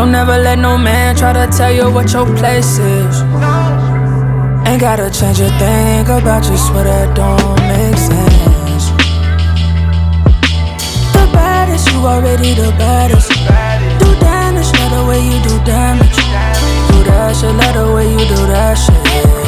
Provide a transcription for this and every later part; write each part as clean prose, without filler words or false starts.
Don't ever let no man try to tell you what your place is. Ain't gotta change a thing about you, swear that don't make sense. The baddest, you already the baddest. Do damage, love the way you do damage. Do that shit, love the way you do that shit.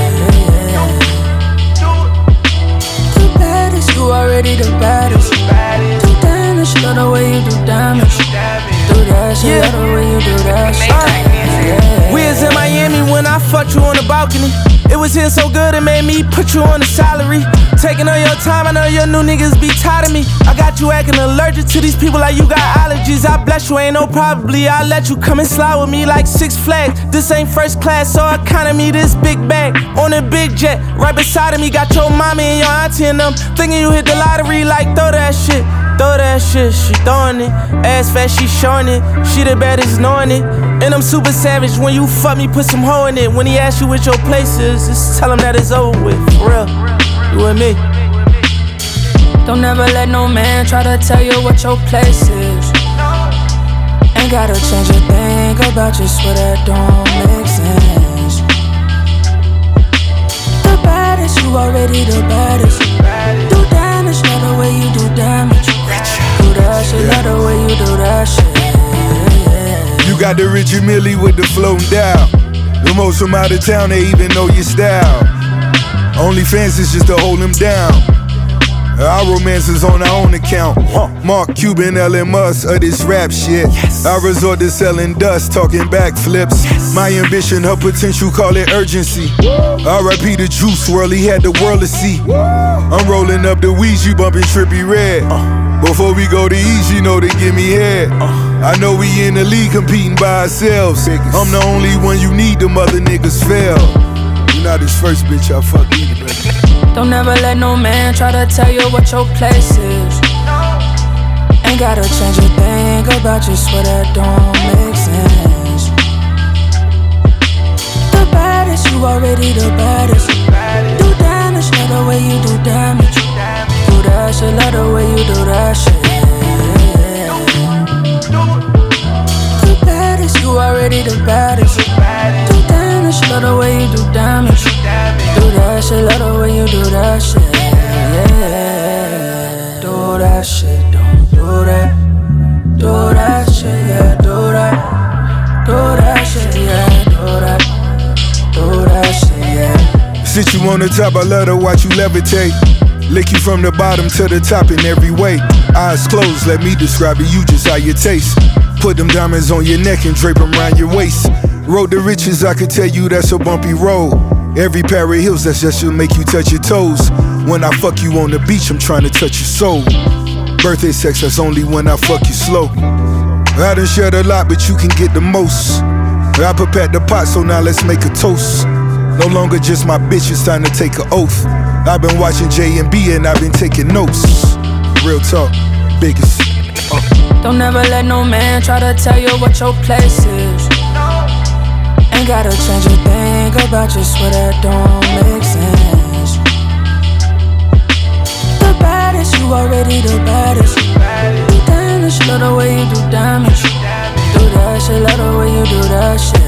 The baddest, you already the baddest. Do damage, love the way you do damage. Do that shit, love the way you do that shit. We was in Miami when I fucked you on the balcony. It was hitting so good it made me put you on the salary. Taking all your time, I know your new niggas be tired of me. I got you acting allergic to these people like you got allergies. I bless you, ain't no probably. I let you come and slide with me like Six Flags. This ain't first class, so economy, this big bag. On a big jet, right beside of me, got your mommy and your auntie and them. Thinking you hit the lottery like throw that shit. Throw that shit, she throwing it. Ass fat, she showing it. She the baddest, knowing it. And I'm super savage. When you fuck me, put some hoe in it. When he asks you what your place is, just tell him that it's over with. For real, you and me. Don't ever let no man try to tell you what your place is. Ain't gotta change a thing about you, swear that don't make sense. The baddest, you already the baddest. Do damage, love the way you do damage. Do that shit, love the way you do that shit. You got the Richie Millie with the floating down. The most from out of town, they even know your style. OnlyFans is just to hold them down. Our romance is on our own account. Mark Cuban, Elon Musk of this rap shit. I resort to selling dust, talking backflips. My ambition, her potential, call it urgency. R.I.P. the Juice WRLD, he had the world to see. I'm rolling up the weeds, you bumping Trippie Redd. Before we go to ease, you know they give me head. I know we in the league competing by ourselves. I'm the only one you need, them other niggas fail. You not his first bitch I fuck either, baby. Don't ever let no man try to tell you what your place is. Ain't gotta change a thing about you, swear that don't make sense. The baddest, you already the baddest. Do damage, love the way you do damage. Do that shit, love the way you do that shit. The baddest, you already the baddest. Do damage, love the way you do damage. Do that shit, love the way you do that shit. Yeah. Do that shit, don't do that. Do that shit, yeah, do that. Do that shit, yeah, do that. Do that shit, yeah. Sit you on the top, I love to watch you levitate. Lick you from the bottom to the top in every way. Eyes closed, let me describe to you just how you taste. Put them diamonds on your neck and drape them around your waist. Road to riches, I could tell you that's a bumpy road. Every pair of heels, that's just to make you touch your toes. When I fuck you on the beach, I'm trying to touch your soul. Birthday sex, that's only when I fuck you slow. I done shared a lot, but you can get the most. I prepared the pot, so now let's make a toast. No longer just my bitch, it's time to take an oath. I've been watching J&B and I've been taking notes. Real talk, biggest. Don't ever let no man try to tell you what your place is. Ain't gotta change a thing about you, swear that don't make sense. The baddest, you already the baddest. Do damage, love the way you do damage. Do that shit, love the way you do that shit.